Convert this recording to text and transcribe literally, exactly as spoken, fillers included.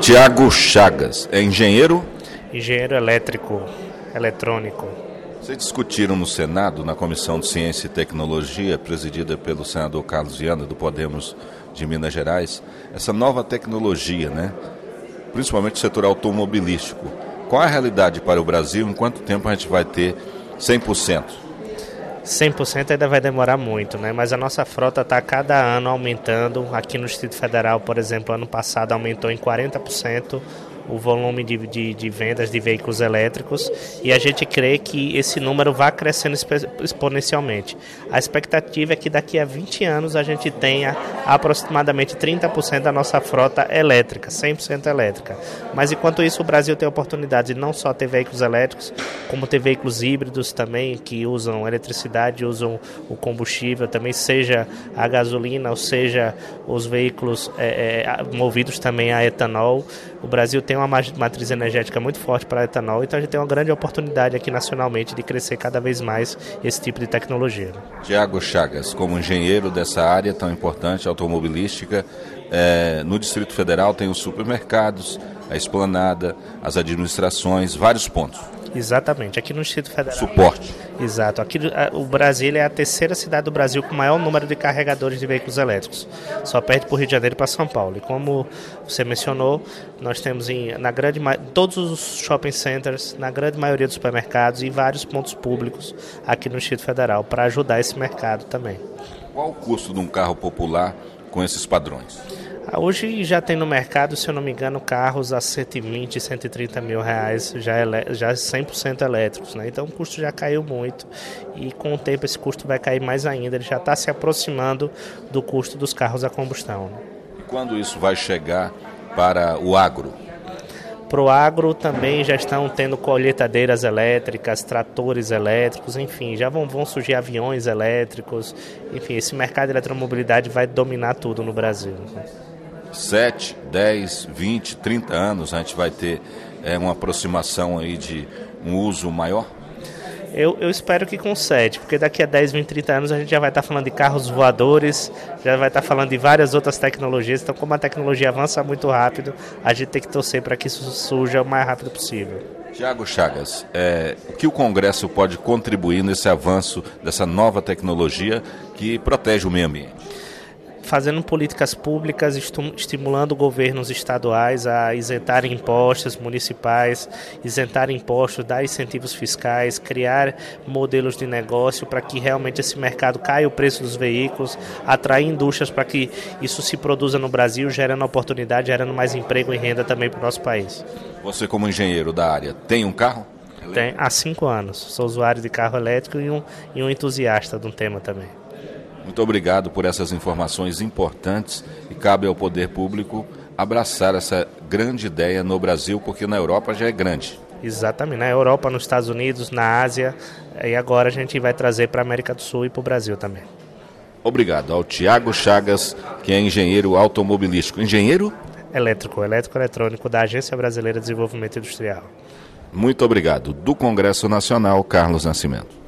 Tiago Chagas, é engenheiro? Engenheiro elétrico, eletrônico. Vocês discutiram no Senado, na Comissão de Ciência e Tecnologia, presidida pelo senador Carlos Viana, do Podemos de Minas Gerais, essa nova tecnologia, né? Principalmente o setor automobilístico. Qual é a realidade para o Brasil? Em quanto tempo a gente vai ter cem por cento? cem por cento ainda vai demorar muito, né? Mas a nossa frota está cada ano aumentando. Aqui no Distrito Federal, por exemplo, ano passado aumentou em quarenta por cento o volume de, de, de vendas de veículos elétricos e a gente crê que esse número vai crescendo exponencialmente. A expectativa é que daqui a vinte anos a gente tenha aproximadamente trinta por cento da nossa frota elétrica, cem por cento elétrica. Mas enquanto isso o Brasil tem a oportunidade de não só ter veículos elétricos, como ter veículos híbridos também que usam eletricidade, usam o combustível também, seja a gasolina ou seja os veículos é, é, movidos também a etanol. O Brasil tem uma matriz energética muito forte para etanol, então a gente tem uma grande oportunidade aqui nacionalmente de crescer cada vez mais esse tipo de tecnologia. Tiago Chagas, como engenheiro dessa área tão importante, automobilística, é, no Distrito Federal tem os supermercados, a esplanada, as administrações, vários pontos. Exatamente, aqui no Distrito Federal. Suporte. Exato, aqui o Brasil é a terceira cidade do Brasil com o maior número de carregadores de veículos elétricos. Só perde para o Rio de Janeiro e para São Paulo. E como você mencionou, nós temos em na grande, todos os shopping centers, na grande maioria dos supermercados e vários pontos públicos aqui no Distrito Federal para ajudar esse mercado também. Qual o custo de um carro popular com esses padrões? Hoje já tem no mercado, se eu não me engano, carros a cento e vinte, cento e trinta mil reais, já, já cem por cento elétricos, né? Então o custo já caiu muito e com o tempo esse custo vai cair mais ainda, ele já está se aproximando do custo dos carros a combustão. Né? E quando isso vai chegar para o agro? Para o agro também já estão tendo colheitadeiras elétricas, tratores elétricos, enfim, já vão, vão surgir aviões elétricos, enfim, esse mercado de eletromobilidade vai dominar tudo no Brasil. sete, dez, vinte, trinta anos a gente vai ter é, uma aproximação aí de um uso maior? Eu, eu espero que com sete, porque daqui a dez, vinte, trinta anos a gente já vai estar falando de carros voadores, já vai estar falando de várias outras tecnologias, então como a tecnologia avança muito rápido, a gente tem que torcer para que isso surja o mais rápido possível. Tiago Chagas, é, o que o Congresso pode contribuir nesse avanço dessa nova tecnologia que protege o meio ambiente? Fazendo políticas públicas, estimulando governos estaduais a isentarem impostos municipais, isentarem impostos, dar incentivos fiscais, criar modelos de negócio para que realmente esse mercado caia o preço dos veículos, atrair indústrias para que isso se produza no Brasil, gerando oportunidade, gerando mais emprego e renda também para o nosso país. Você como engenheiro da área, tem um carro? Tem, há cinco anos. Sou usuário de carro elétrico e um, e um entusiasta de um tema também. Muito obrigado por essas informações importantes e cabe ao poder público abraçar essa grande ideia no Brasil, porque na Europa já é grande. Exatamente, na Europa, nos Estados Unidos, na Ásia, e agora a gente vai trazer para a América do Sul e para o Brasil também. Obrigado ao Tiago Chagas, que é engenheiro automobilístico. Engenheiro? Elétrico, elétrico eletrônico da Agência Brasileira de Desenvolvimento Industrial. Muito obrigado. Do Congresso Nacional, Carlos Nascimento.